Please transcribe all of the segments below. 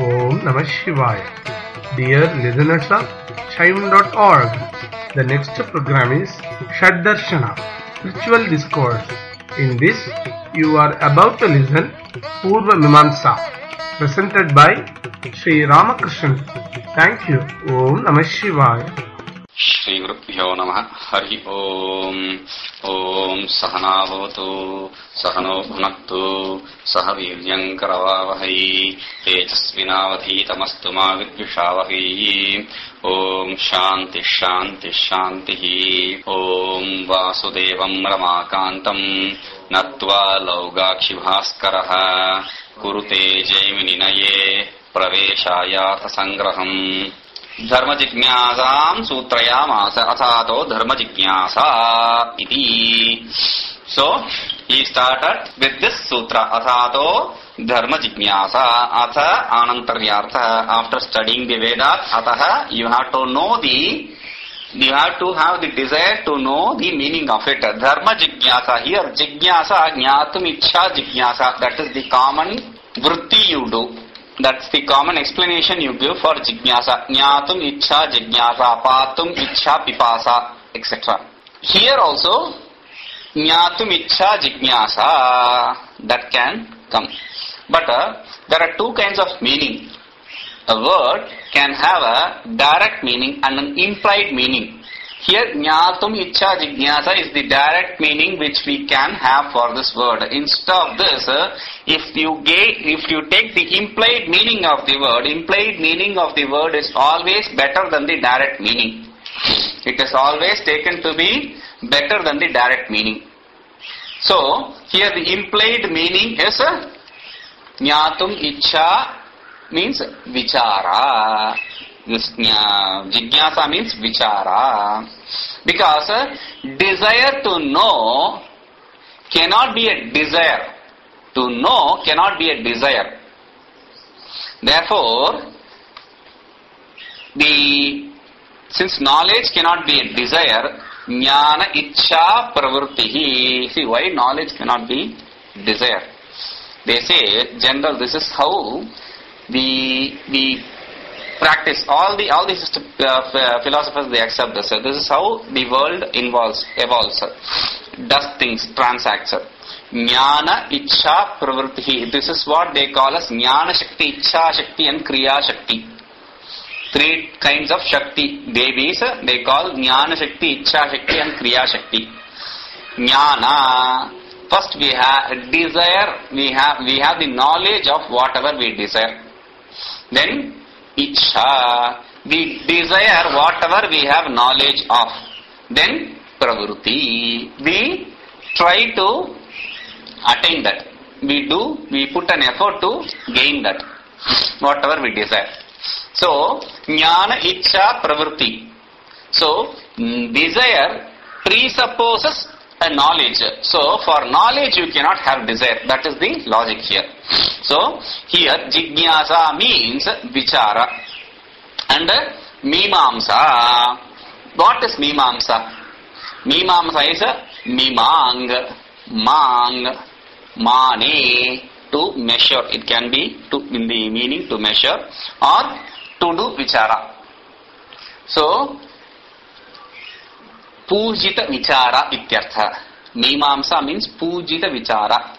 Om Namah Shivaya. Dear listeners of Shaivam.org, the next program is Shaddarshana, Spiritual Discourse. In this, you are about to listen Purva Mimamsa, presented by Sri Ramakrishnan. Thank you. Om Namah Shivaya. Shri Gurubhyo Namah. Hari Om. Om Sahana Bhavatu Sahano Bhunaktu Saha Viryan Karavavahai Tejasvinavadhitamastu ma Vidvishavahi. Om Shanti Shanti Shanti. Om Vasudevam Ramakantam Natva Laugakshi Bhaskaraha Kurute Jaimininaye Praveshayatha Sangraham. Dharma Jignasam Sutrayamasa Athato Dharma Jignasa iti. So, he started with this sutra, Athato Dharma Jignasa, Atha Anantaryartha. After studying the Vedas, Ataha, you have to have the desire to know the meaning of it. Dharma Jignasa, here Jignasa, Jnatum Ichha Jignasa, that is the common vritti you do. That's the common explanation you give for Jignasa. Jnatum Ichha Jignasa, Patum Ichha Pipasa, etc. Here also, Jnatum Ichha Jignasa, that can come. But there are two kinds of meaning. A word can have a direct meaning and an implied meaning. Here, Jnatum Ichha Jignasa is the direct meaning which we can have for this word. Instead of this, if you take the implied meaning of the word is always better than the direct meaning. It is always taken to be better than the direct meaning. So, here the implied meaning is Jnatum Ichha means Vichara. This Jignasa means Vichara. Because desire to know cannot be a desire. To know cannot be a desire. Therefore, since knowledge cannot be a desire, Jnana Ichha Pravrittihi. See why knowledge cannot be desire. They say, general, this is how the practice, all the philosophers, they accept this. This is how the world evolves, does things, transacts. Jnana Ichha Pravrittihi. This is what they call as Jnana Shakti, Ichha Shakti and Kriya Shakti. Three kinds of Shakti. Devis, they call Jnana Shakti, Ichha Shakti and Kriya Shakti. Jnana. First we have desire, we have the knowledge of whatever we desire. Then Ichha, we desire whatever we have knowledge of. Then Pravruti, we try to attain that. We put an effort to gain that, whatever we desire. So, Jnana Ichha Pravruti. So, desire presupposes a knowledge. So, for knowledge you cannot have desire. That is the logic here. So, here Jignasa means Vichara. And Mimamsa. What is Mimamsa? Mimamsa is Mimang, Mang, Mane, to measure. It can be in the meaning to measure or to do Vichara. So, Pujita Vichara ityartha. Mimamsa means Pujita Vichara.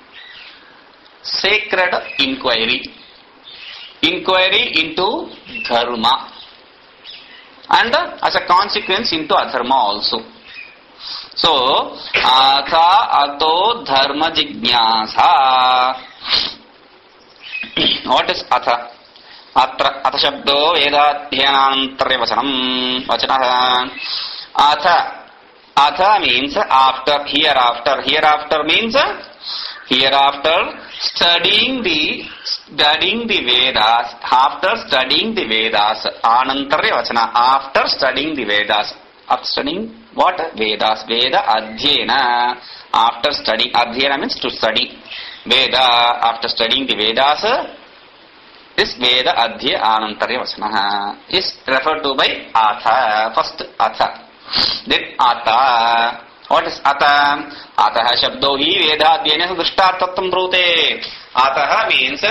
Sacred inquiry. Inquiry into dharma. And as a consequence into adharma also. So, Atha Ato Dharma Jignasa. What is Atha? Atha Shabdo Vedadhyanantarya Vachanam. Atha means after, hereafter. Hereafter means hereafter studying the Vedas. After studying the Vedas. Anantarya Vachana. After studying the Vedas. After studying what? Vedas. Veda Adhyena. After studying. Adhyena means to study. Veda. After studying the Vedas. This Veda Adhya Anantarya Vachana is referred to by Atha. First Atha. Then Atha. What is Atha? Ataha Shabdo hi Vedadhyena Drishtartattam Brute. Ataha means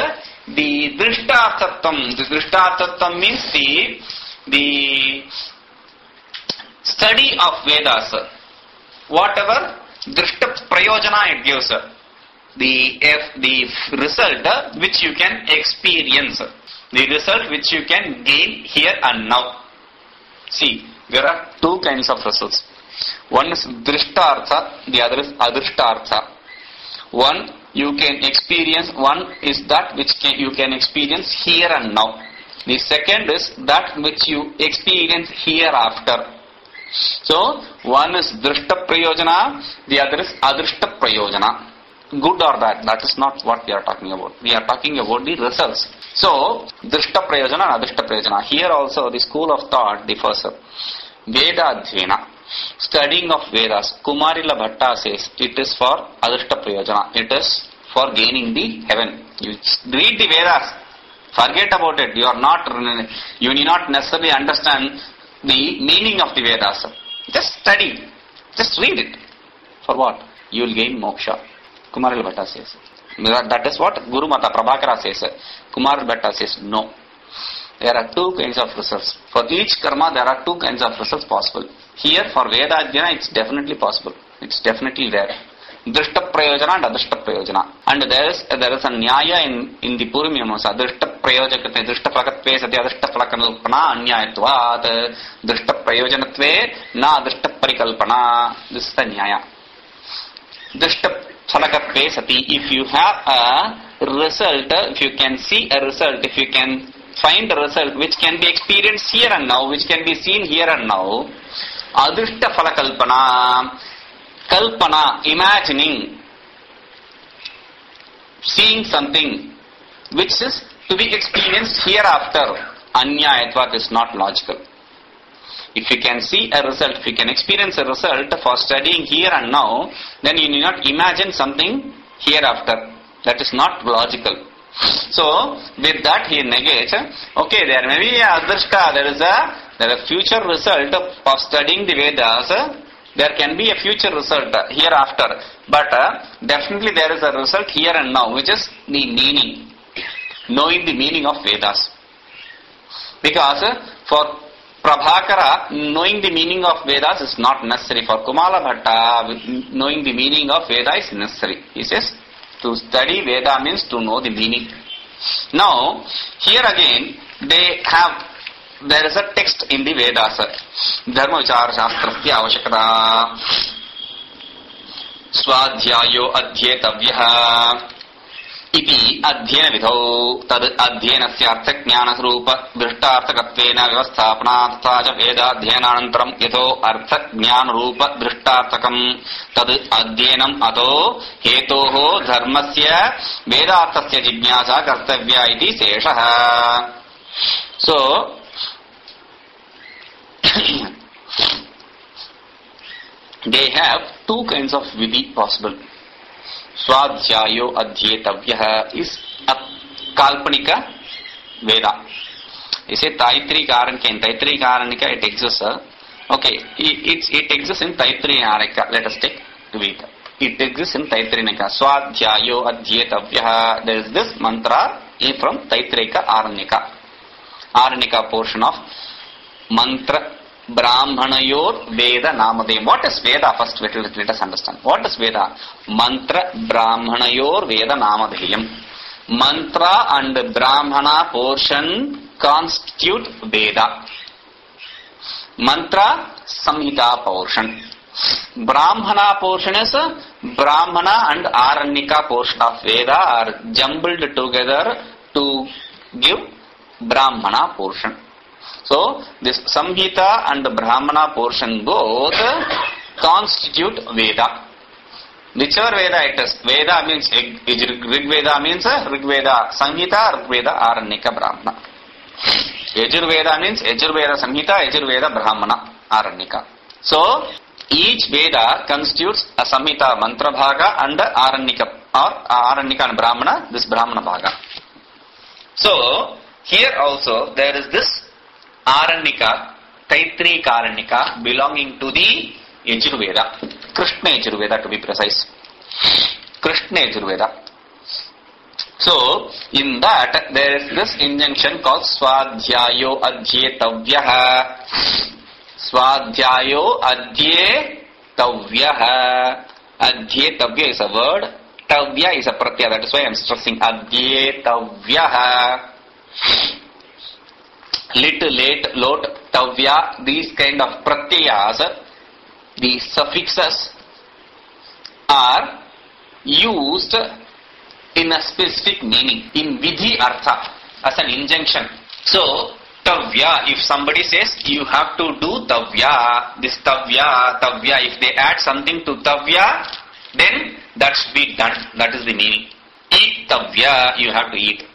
the drishtarthatvam. The drishtarthatvam means the study of Vedas. Whatever drishta prayojana it gives. The result which you can experience. The result which you can gain here and now. See, there are two kinds of results. One is drishtartha, the other is adrishtartha. One you can experience, one is that which you can experience here and now. The second is that which you experience hereafter. So, one is drishta prayojana, the other is adrishta prayojana. Good or bad, that is not what we are talking about. We are talking about the results. So, drishta prayojana and adrishta prayojana. Here also the school of thought differs. Veda adhyena, studying of Vedas. Kumarila Bhatta says it is for adrishta prayojana. It is for gaining the heaven. You read the Vedas. Forget about it. You need not necessarily understand the meaning of the Vedas. Just study. Just read it. For what? You will gain moksha. Kumaril Bhatta says. That is what Guru Mata Prabhakara says. Kumaril Bhatta says no. There are two kinds of results. For each karma there are two kinds of results possible. Here for Veda Adhyana it's definitely possible. It's definitely there. Drishta prayojana and adrishta prayojana. And there is a nyaya in the Purimyamasa. Drishta prayojakate, drishta falakatve sati adrishta falakalpana anyayatvat. Drishta prayojanatve na adrishta parikalpana. This is the nyaya. Drishta falakatve sati. If you have a result, if you can see a result, if you can find a result which can be experienced here and now, which can be seen here and now, adrishta falakalpana. Kalpana, imagining, seeing something which is to be experienced hereafter. Anyayatvat is not logical. If you can see a result, if you can experience a result for studying here and now, then you need not imagine something hereafter. That is not logical. So, with that he negates, okay, there may be a adrishta, there is a future result of studying the Vedas. There can be a future result hereafter, but definitely there is a result here and now, which is the meaning, knowing the meaning of Vedas. Because for Prabhakara, knowing the meaning of Vedas is not necessary. For Kumala Bhatta, knowing the meaning of Veda is necessary. He says, to study Veda means to know the meaning. Now, here again, there is a text in the Vedas. Dharma Vichara Shastrasya Avashakata Swadhyayo Adhyetavyaha Iti Adhyena Vidhau Tad Adhyenasya Artha Jnana Srupa Drishtarthakatvena Vyavasthapanat Taja Veda Adhyenanantaram Yatho Artha Jnana Rupa Drishtarthakam Tad Adhyenam Ato Hetoho Dharmasya Vedarthasya Jijñāsa Kartavya Iti Seshaha. So, they have two kinds of vidhi possible. Swadhyayo adhyetavyaha is a kalpanika Veda. You say Taittiriya Aranika. In Taittiriya Aranika it exists. Okay, it exists in Taittiriya Aranika. Let us take Veda. It exists in Taittiriya. Swadhyayo adhyetavyaha. There is this mantra from Taittiriya Aranika. Aranika portion of mantra Brahmanayor Veda Namadeyam. What is Veda? First let us understand. What is Veda? Mantra Brahmanayor Veda Namadeyam. Mantra and Brahmana portion constitute Veda. Mantra Samhita portion. Brahmana portion is Brahmana and Aranika portion of Veda are jumbled together to give Brahmana portion. So, this Samhita and the Brahmana portion both constitute Veda. Whichever Veda it is. Veda means Rig Veda means Rig Veda Samhita, Rig Veda Aranika Brahmana. Yajurveda means Yajurveda Samhita, Yajurveda Brahmana Aranika. So, each Veda constitutes a Samhita Mantra Bhaga and Aranika or Aranika and Brahmana, this Brahmana Bhaga. So, here also there is this Aranika, Taittiriya Aranika belonging to the Yajurveda, Krishna Yajurveda to be precise. Krishna Yajurveda. So, in that, there is this injunction called Swadhyayo Adhyetavyaha. Swadhyayo Adhyetavyaha. Adhyetavya is a word. Tavya is a pratyaya. That is why I am stressing Adhyetavyaha. Lit, late, lot, tavya, these kind of pratyayas, the suffixes are used in a specific meaning, in vidhi artha, as an injunction. So, tavya, if somebody says you have to do tavya, this tavya, if they add something to tavya, then that should be done. That is the meaning. Eat tavya, you have to eat.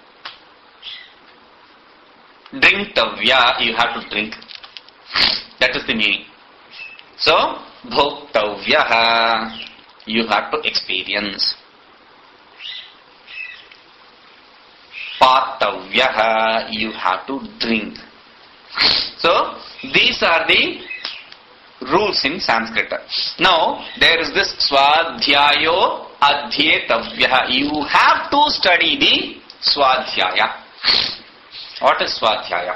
Drink tavya, you have to drink. That is the meaning. So, bhoktavyaha, you have to experience. Patavyaha, you have to drink. So, these are the rules in Sanskrit. Now, there is this Swadhyayo Adhyetavyaha. You have to study the Swadhyaya. What is Swadhyaya?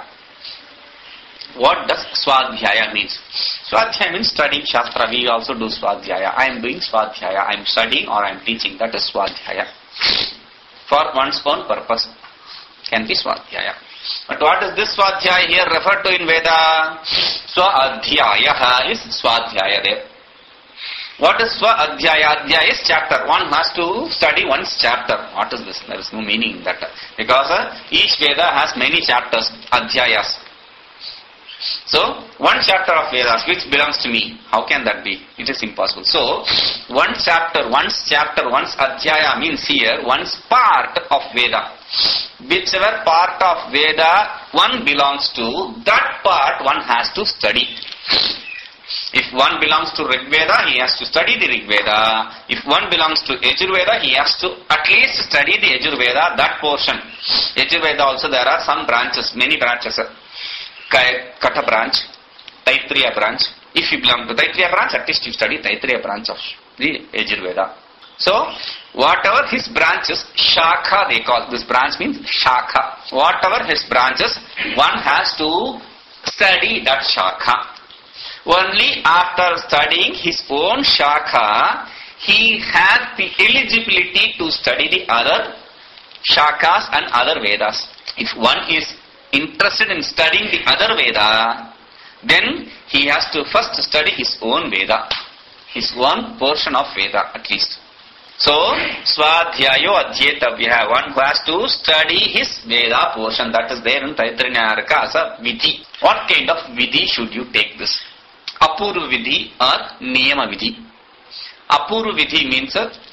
What does Swadhyaya means? Swadhyaya means studying Shastra. We also do Swadhyaya. I am doing Swadhyaya. I am studying or I am teaching. That is Swadhyaya. For one's own purpose. Can be Swadhyaya. But what is this Swadhyaya here referred to in Veda? Swadhyaya is Swadhyaya there. What is Swadhyaya? Adhyaya is chapter. One has to study one's chapter. What is this? There is no meaning in that. Because each Veda has many chapters, Adhyayas. So, one chapter of Vedas which belongs to me, how can that be? It is impossible. So, one's chapter, one's Adhyaya means here, one's part of Veda. Whichever part of Veda one belongs to, that part one has to study. If one belongs to Rig Veda, he has to study the Rig Veda. If one belongs to Yajurveda, he has to at least study the Yajurveda, that portion. Yajurveda also there are some branches, many branches. Kata branch, Taittiriya branch. If you belong to Taittiriya branch, at least you study Taittiriya branch of the Yajurveda. So, whatever his branches, Shakha they call. This branch means Shakha. Whatever his branches, one has to study that Shakha. Only after studying his own Shakha, he has the eligibility to study the other Shakas and other Vedas. If one is interested in studying the other Veda, then he has to first study his own Veda, his own portion of Veda at least. So, Swadhyayo Adhyetavyaha, one who has to study his Veda portion, that is there in Taittiriya as a Vidhi. What kind of Vidhi should you take this? Apurva Vidhi or Niyama Vidhi. Apurva Vidhi means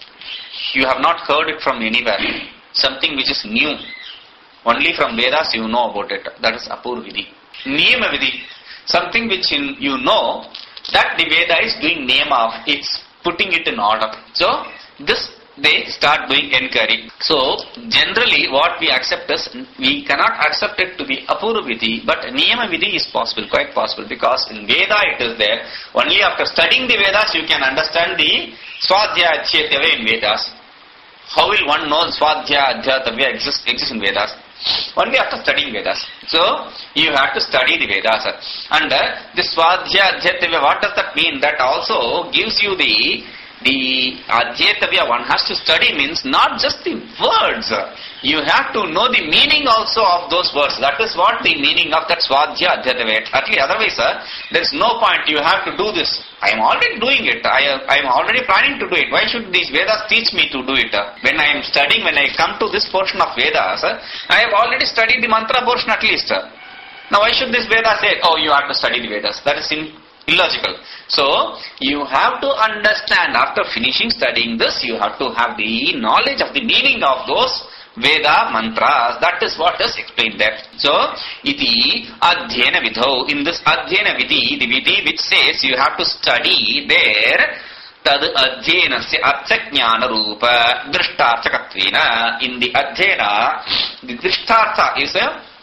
you have not heard it from anywhere. Something which is new. Only from Vedas you know about it. That is Apurva Vidhi. Niyama Vidhi. Something which you know that the Veda is doing Niyama of. It's putting it in order. So, this they start doing inquiry. So, generally what we accept is, we cannot accept it to be Apurva Vidhi, but Niyama Vidhi is possible, quite possible, because in Veda it is there. Only after studying the Vedas you can understand the Swadhyaya Adhyetavya in Vedas. How will one know Swadhyaya Adhyetavya exists in Vedas? Only after studying Vedas. So, you have to study the Vedas. And the Swadhyaya Adhyetavya, what does that mean? That also gives you the Adhyetavya one has to study means not just the words. You have to know the meaning also of those words. That is what the meaning of that Swadhyaya Adhyetavya. At least otherwise, there is no point. You have to do this. I am already doing it. I am already planning to do it. Why should these Vedas teach me to do it? When I am studying, when I come to this portion of Vedas, I have already studied the mantra portion at least. Now why should this Veda say, oh, you have to study the Vedas? That is illogical. So, you have to understand, after finishing studying this, you have to have the knowledge of the meaning of those Veda mantras. That is what is explained there. So, iti adhyena vidho. In this adhyena vidhi, the vidhi which says you have to study there, tad adhyenasya arthajnana rupa drishtarthakatvena. In the adhyena, the drishtartha is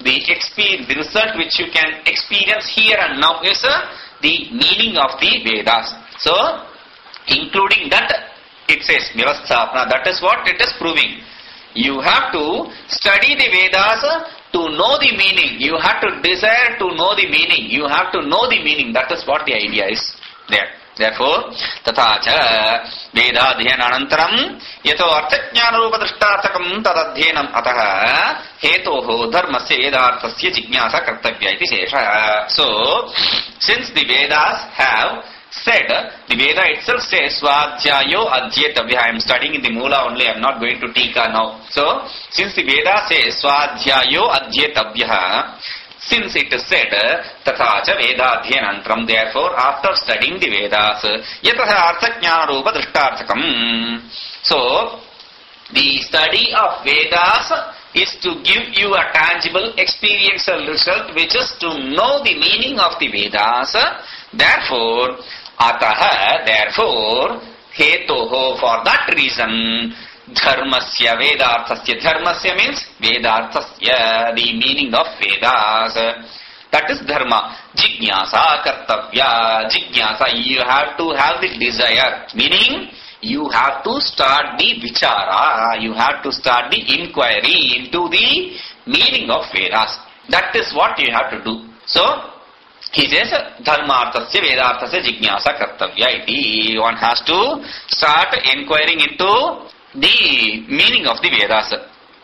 the result which you can experience here and now is the meaning of the Vedas. So, including that, it says Vyavasthapana. That is what it is proving. You have to study the Vedas to know the meaning. You have to desire to know the meaning. You have to know the meaning. That is what the idea is there. Therefore, tathacha vedadhyana anantaram yato arthajnana rupa drishtarthakam tadadhyanam ataha hetoho dharmasya vedarthasya jignasa kartavya iti shesha. So, since the Vedas have said, the Veda itself says Swadhyayo Adhyetavya. I am studying in the Mula only, I am not going to Tika now. So, since the Veda says Swadhyayo Adhyetavya, since it is said Tathacha Vedadhyanantram, therefore after studying the Vedas, Yataha Arthajnana Rupa Drishtarthakam. So, the study of Vedas is to give you a tangible experiential result, which is to know the meaning of the Vedas. Therefore, Ataha, therefore, Hetoho, for that reason, Dharmasya Vedarthasya. Dharmasya means Vedarthasya, the meaning of Vedas. That is Dharma. Jignasa Kartavya. Jignasa, you have to have the desire. Meaning, you have to start the Vichara. You have to start the inquiry into the meaning of Vedas. That is what you have to do. So, he says, Dharmarthasya Vedarthasya Jignasa Kartavya iti. One has to start inquiring into the meaning of the Vedas.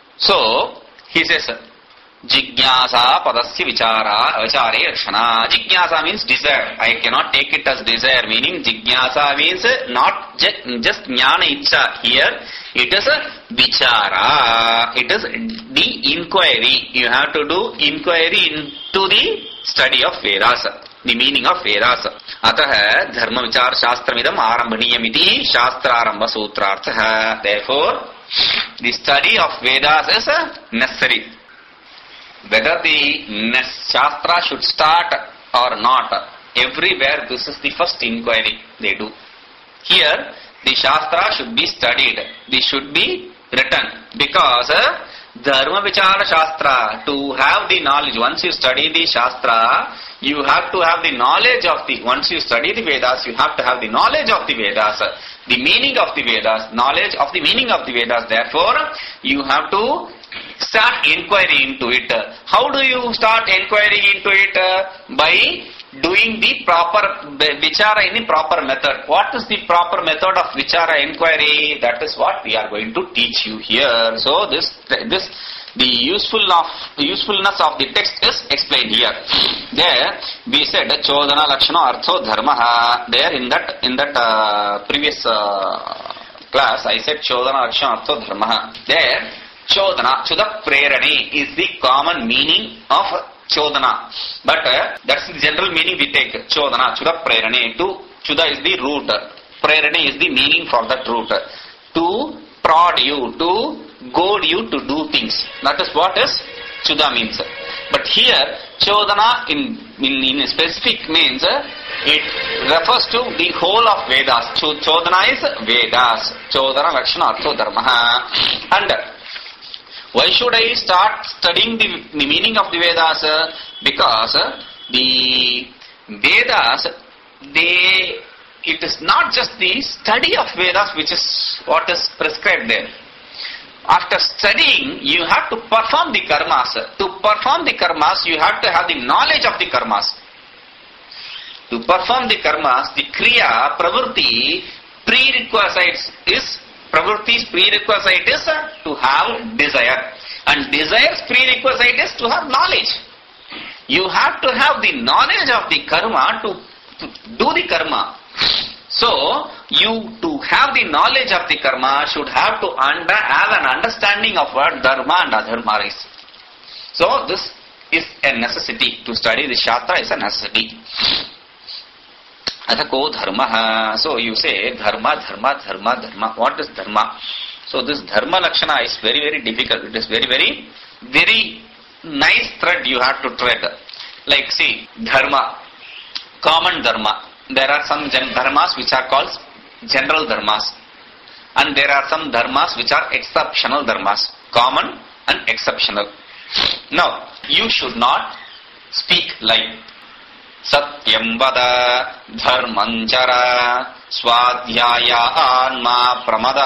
So, he says, Jignasa Padasya Vichare Rakshana. Jignasa means desire. I cannot take it as desire, meaning Jignasa means not just Jnana Ichcha. Here, it is a Vichara. It is the inquiry. You have to do inquiry into the study of Vedas, the meaning of Vedas. Ataha dharma vichar shastramidam arambhaniyamiti shastrarambha sutrartha. Therefore, the study of Vedas is necessary. Whether the shastra should start or not, everywhere this is the first inquiry they do. Here, the shastra should be studied. This should be written, because Dharma Vichara Shastra, to have the knowledge, once you study the Shastra, you have to have the knowledge of the, once you study the Vedas, you have to have the knowledge of the Vedas, the meaning of the Vedas, knowledge of the meaning of the Vedas. Therefore, you have to start inquiry into it. How do you start inquiring into it? By doing the proper Vichara in the proper method. What is the proper method of Vichara inquiry? That is what we are going to teach you here. So the usefulness of the text is explained here. There we said Chodana Lakshana Artho Dharmaha. There in that previous class I said Chodana Lakshana Artho Dharmaha. There Chodana, Chuda Prerane is the common meaning of Chodana. But that's the general meaning we take. Chodana, Chuda Prerane. Chuda is the root. Prerane is the meaning for that root. To prod you, to goad you to do things. That is what is Chuda means. But here, Chodana in specific means it refers to the whole of Vedas. Chodana is Vedas. Chodana Lakshana Artho Dharmaha. And why should I start studying the meaning of the Vedas? Because the Vedas, it is not just the study of Vedas which is what is prescribed there. After studying, you have to perform the karmas. To perform the karmas, you have to have the knowledge of the karmas. To perform the karmas, the kriya, pravritti, prerequisites is Pravritti's prerequisite is to have desire, and desire's prerequisite is to have knowledge. You have to have the knowledge of the karma to do the karma. So, you to have the knowledge of the karma should have to have an understanding of what dharma and adharma is. So, this is a necessity. To study the Shastra is a necessity. Athako dharma. So you say dharma. What is dharma? So this dharma lakshana is very, very difficult. It is very, very, very nice thread you have to tread. Like see, dharma, common dharma. There are some dharmas which are called general dharmas. And there are some dharmas which are exceptional dharmas. Common and exceptional. Now, you should not speak lie. Satyam vada dharmanchara swadhyaya anma pramadaha.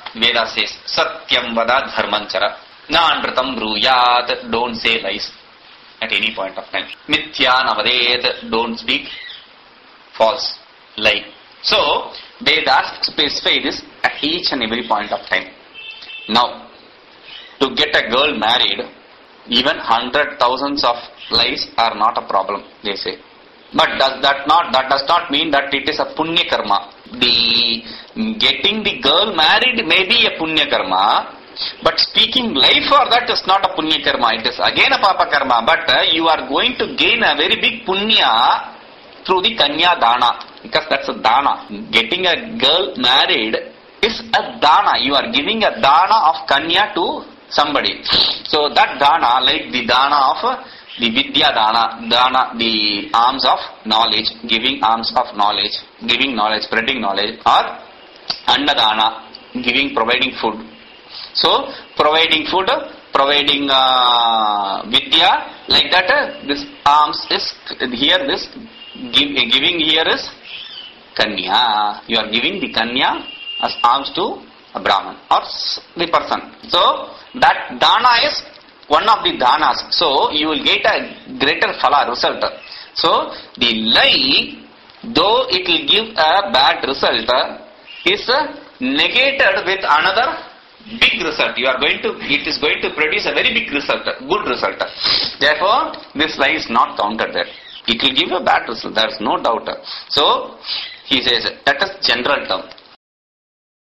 Veda says, Satyam vada dharmanchara. Nandritam bruyat. Don't say lies at any point of time. Mithya navadet. Don't speak false, lie. So, Vedas specify this at each and every point of time. Now, to get a girl married, even 100,000 of lies are not a problem, they say. But that does not mean that it is a punya karma. The getting the girl married may be a punya karma, but speaking lie for that is not a punya karma. It is again a papa karma. But you are going to gain a very big punya through the kanya dana, because that's a dana. Getting a girl married is a dana. You are giving a dana of kanya to somebody. So that dana, like the dana of the vidya dana, the alms of knowledge, giving alms of knowledge, giving knowledge, spreading knowledge, or annadana, providing food. So providing food, providing vidya, like that. This alms is here. This giving here is kanya. You are giving the kanya as alms to a Brahman or the person. So that dana is one of the danas. So you will get a greater phala result. So the lie, though it will give a bad result, is negated with another big result. It is going to produce a very big result, good result. Therefore, this lie is not counted there. It will give a bad result. There is no doubt. So he says that is general term.